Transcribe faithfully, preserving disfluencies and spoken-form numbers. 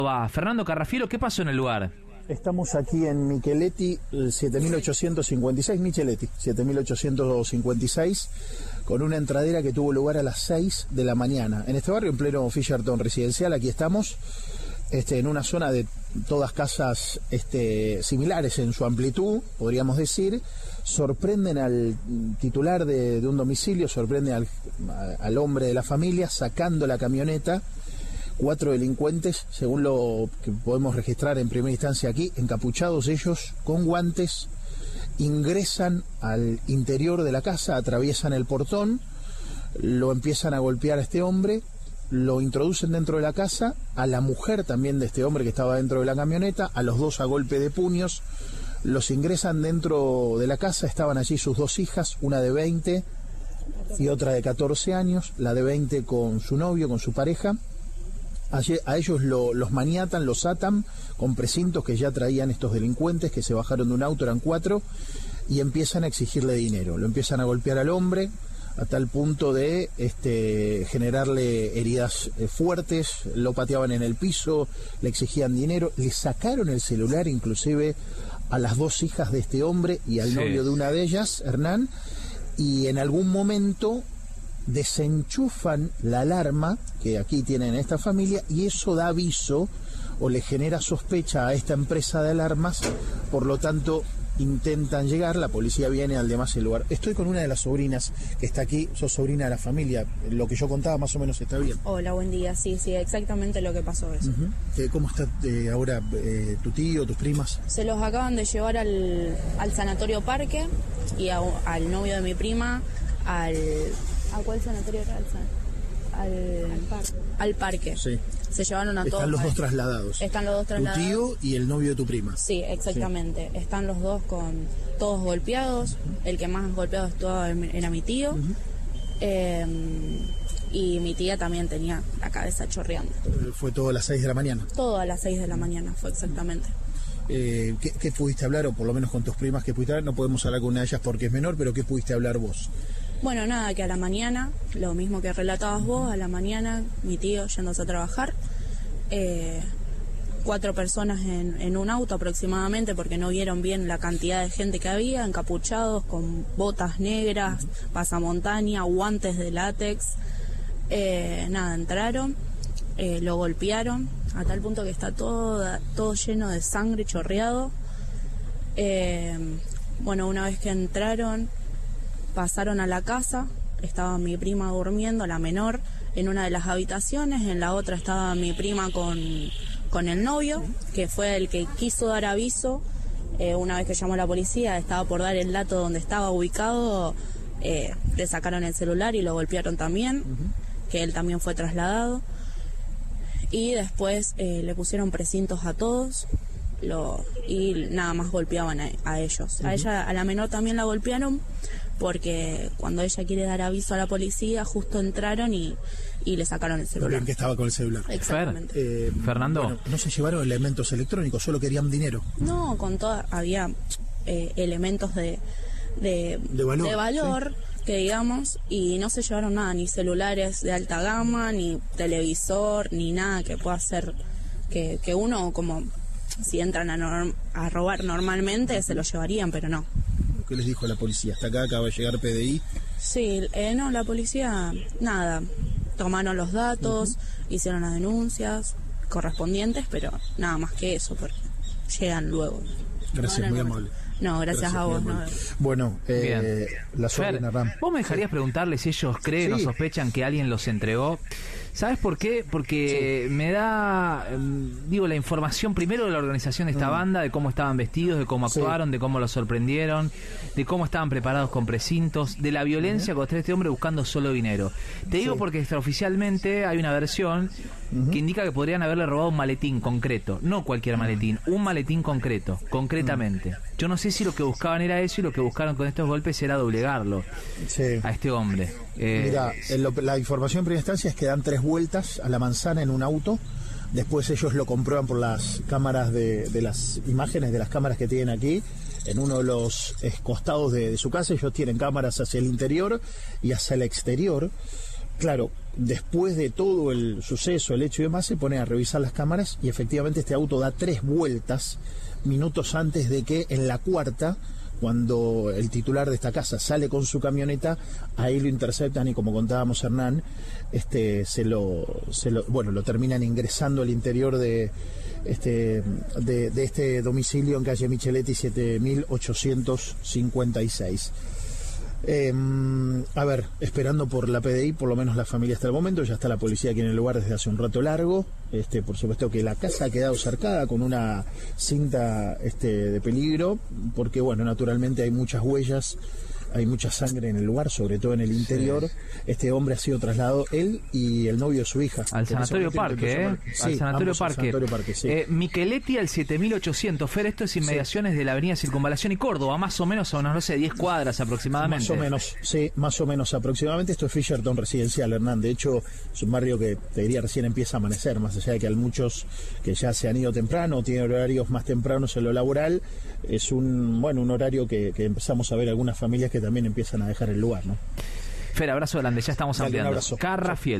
Va, Fernando Carrafielo, ¿qué pasó en el lugar? Estamos aquí en Micheletti, siete mil ochocientos cincuenta y seis, Micheletti, siete mil ochocientos cincuenta y seis, con una entradera que tuvo lugar a las seis de la mañana. En este barrio, en pleno Fisherton residencial, aquí estamos, este, en una zona de todas casas este, similares en su amplitud, podríamos decir. Sorprenden al titular de, de un domicilio, sorprenden al, al hombre de la familia, sacando la camioneta. Cuatro delincuentes, según lo que podemos registrar en primera instancia aquí, encapuchados ellos, con guantes, ingresan al interior de la casa, atraviesan el portón, lo empiezan a golpear a este hombre, lo introducen dentro de la casa, a la mujer también de este hombre que estaba dentro de la camioneta, a los dos a golpe de puños, los ingresan dentro de la casa. Estaban allí sus dos hijas, una de veinte y otra de catorce años, la de veinte con su novio, con su pareja. A ellos lo, los maniatan, los atan con precintos que ya traían estos delincuentes que se bajaron de un auto, eran cuatro, y empiezan a exigirle dinero. Lo empiezan a golpear al hombre a tal punto de este, generarle heridas eh, fuertes, lo pateaban en el piso, le exigían dinero, le sacaron el celular inclusive a las dos hijas de este hombre y al sí. novio de una de ellas, Hernán, y en algún momento desenchufan la alarma que aquí tienen esta familia y eso da aviso o le genera sospecha a esta empresa de alarmas, por lo tanto intentan llegar, la policía viene al demás el lugar. Estoy con una de las sobrinas que está aquí, sos sobrina de la familia, lo que yo contaba más o menos está bien. Hola, buen día, sí, sí, exactamente lo que pasó eso. Uh-huh. ¿Cómo está eh, ahora eh, tu tío, tus primas? Se los acaban de llevar al, al Sanatorio Parque y a, al novio de mi prima, al... ¿A cuál sanatorio era? Al, al parque. Al parque. Sí. Se llevaron a Están todos. Están los dos trasladados. Están los dos trasladados. Tu tío y el novio de tu prima. Sí, exactamente. Sí. Están los dos con todos golpeados. Uh-huh. El que más golpeado estaba era mi tío. Uh-huh. eh, y mi tía también tenía la cabeza chorreando. ¿Fue todo a las seis de la mañana? Todo a las seis de la mañana fue exactamente. Eh, ¿qué, ¿Qué pudiste hablar? O por lo menos con tus primas que pudiste hablar. No podemos hablar con una de ellas porque es menor, pero ¿qué pudiste hablar vos? Bueno, nada, que a la mañana, lo mismo que relatabas vos, a la mañana mi tío yéndose a trabajar, eh, cuatro personas en, en un auto aproximadamente, porque no vieron bien la cantidad de gente que había, encapuchados, con botas negras, pasamontaña, guantes de látex, eh, nada, entraron, eh, lo golpearon, a tal punto que está todo, todo lleno de sangre, chorreado. Eh, bueno, una vez que entraron, pasaron a la casa, estaba mi prima durmiendo, la menor, en una de las habitaciones, en la otra estaba mi prima con, con el novio, que fue el que quiso dar aviso, eh, una vez que llamó a la policía, estaba por dar el dato donde estaba ubicado, eh, le sacaron el celular y lo golpearon también, uh-huh. que él también fue trasladado, y después eh, le pusieron precintos a todos, lo, y nada más golpeaban a, a ellos. Uh-huh. A ella, a la menor también la golpearon, porque cuando ella quiere dar aviso a la policía, justo entraron y, y le sacaron el celular. Bien que estaba con el celular. Exactamente. Fer, eh, Fernando. Bueno, no se llevaron elementos electrónicos, solo querían dinero. No, con toda, había eh, elementos de, de, de valor, de valor ¿sí? que digamos, y no se llevaron nada, ni celulares de alta gama, ni televisor, ni nada que pueda ser, que, que uno como, si entran a, norm, a robar normalmente, se lo llevarían, pero no. ¿Qué les dijo la policía? Hasta acá acaba de llegar P D I. Sí, eh, no, la policía, nada, tomaron los datos, uh-huh. hicieron las denuncias correspondientes, pero nada más que eso, porque llegan luego. Gracias, no, muy no, amable. No, gracias, gracias a vos. No. Bueno, eh, la sobrina Ram. ¿Vos me dejarías sí. preguntarle si ellos creen sí. o sospechan que alguien los entregó? ¿Sabes por qué? Porque sí. me da, digo, la información primero de la organización de esta mm. banda, de cómo estaban vestidos, de cómo actuaron, sí. de cómo los sorprendieron, de cómo estaban preparados con precintos, de la violencia uh-huh. contra este hombre buscando solo dinero. Te digo sí. porque extraoficialmente hay una versión uh-huh. que indica que podrían haberle robado un maletín concreto, no cualquier maletín, un maletín concreto, concretamente. Uh-huh. Yo no sé si lo que buscaban era eso y lo que buscaron con estos golpes era doblegarlo sí. a este hombre. Eh, Mira, lo, la información en primera instancia es que dan tres vueltas a la manzana en un auto. Después ellos lo comprueban por las cámaras de, de las imágenes de las cámaras que tienen aquí. En uno de los costados de, de su casa ellos tienen cámaras hacia el interior y hacia el exterior. claro, después de todo el suceso, el hecho y demás, se pone a revisar las cámaras y efectivamente este auto da tres vueltas minutos antes de que en la cuarta, cuando el titular de esta casa sale con su camioneta, ahí lo interceptan y, como contábamos Hernán, este se lo, se lo bueno lo terminan ingresando al interior de este de, de este domicilio en calle Micheletti siete mil ochocientos cincuenta y seis. Eh, a ver, esperando por la P D I, por lo menos la familia hasta el momento. Ya está la policía aquí en el lugar desde hace un rato largo. Este, por supuesto que la casa ha quedado cercada con una cinta este, de peligro, porque bueno, naturalmente hay muchas huellas, hay mucha sangre en el lugar, sobre todo en el interior. Sí. Este hombre ha sido trasladado, él y el novio de su hija. Al Sanatorio Parque, ¿eh? Sí, al Sanatorio Parque. Al Sanatorio Parque, sí. eh, Micheletti al siete mil ochocientos. Fer, esto es inmediaciones sí. de la avenida Circunvalación y Córdoba, más o menos a unos, no sé, diez cuadras aproximadamente. Más o menos, sí, más o menos aproximadamente. Esto es Fisherton Residencial, Hernán. De hecho, es un barrio que, te diría, recién empieza a amanecer, más allá de que hay muchos que ya se han ido temprano, tienen horarios más tempranos en lo laboral. Es un, bueno, un horario que, que empezamos a ver algunas familias que también empiezan a dejar el lugar, ¿no? Fer, abrazo grande, ya estamos Dale, ampliando. un abrazo. Carrafiel.